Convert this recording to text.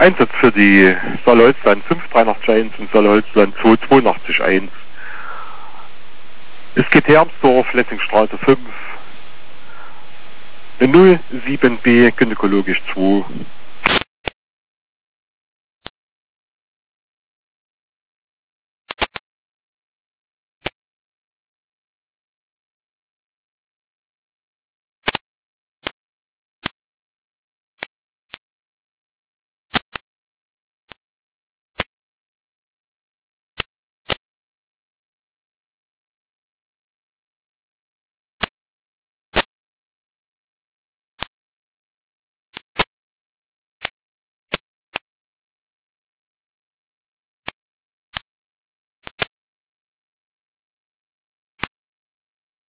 Einsatz für die Saale-Holzland 583-1 und Saale-Holzland 282-1. Es geht Hermsdorf, Lessingstraße 5, 07B, gynäkologisch 2.